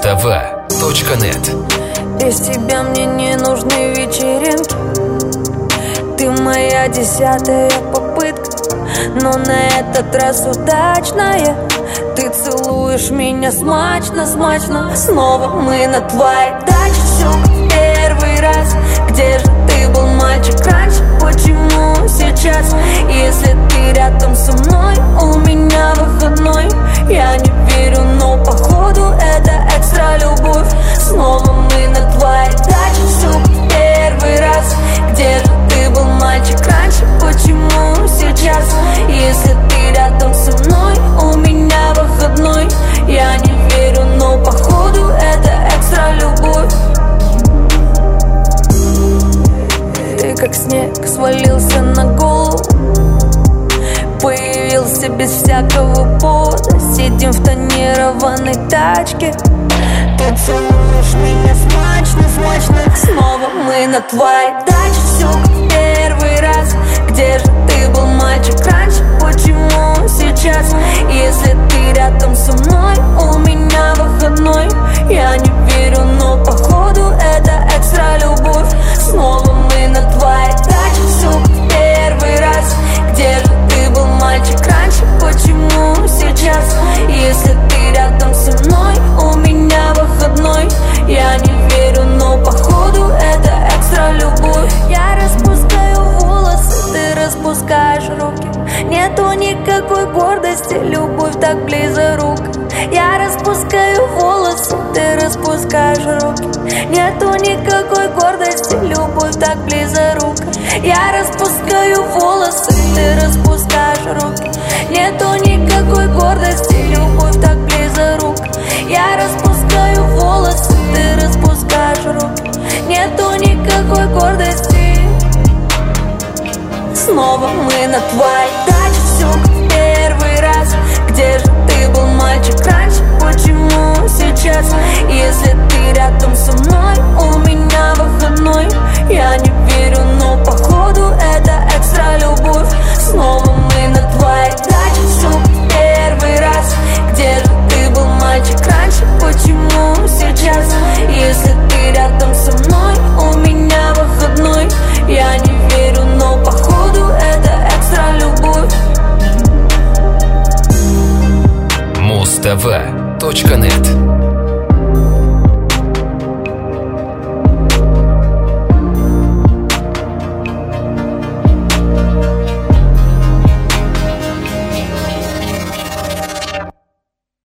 Мустава.нет. Без тебя мне не нужны вечеринки. Ты моя 10-я попытка, но на этот раз удачная. Ты целуешь меня смачно, смачно. Снова мы на твоей даче, все как в первый раз. Где же ты был, мальчик, раньше? Почему сейчас? Если ты рядом со мной, у меня выходной. Я не верю, но походу это экстра любовь. Снова мы на твоей даче, все как в первый раз. Где же ты был, мальчик, раньше? Почему сейчас? Если ты рядом со мной, у меня выходной. Я не верю, но походу это экстра любовь. Ты как снег свалился на голову, появился без всякого повода. Сидим в тонированной тачке. Ты целуешь меня смачно, смачно. Снова мы на твоей даче, все как в первый раз. Где же ты был, мальчик, раньше? Почему сейчас? Если ты рядом со мной, у меня выходной. Я не верю, но походу это экстра любовь. Снова мы на твоей даче, все как в первый раз. Где же ты был, мальчик, раньше? Почему сейчас? Если ты рядом со мной, у меня выходной. Я не верю, но походу это экстра любовь. Я распускаю волосы, ты распускаешь руки. Нету никакой гордости, любовь так близорука. Я распускаю волосы, ты распускаешь руки. Нету никакой гордости, любовь так близорука. Я распускаю волосы, ты распускаешь руки. Нету никакой гордости, любовь так близорука. Я распускаю волосы, ты распускаешь руки. Нету никакой гордости. Снова мы на твоей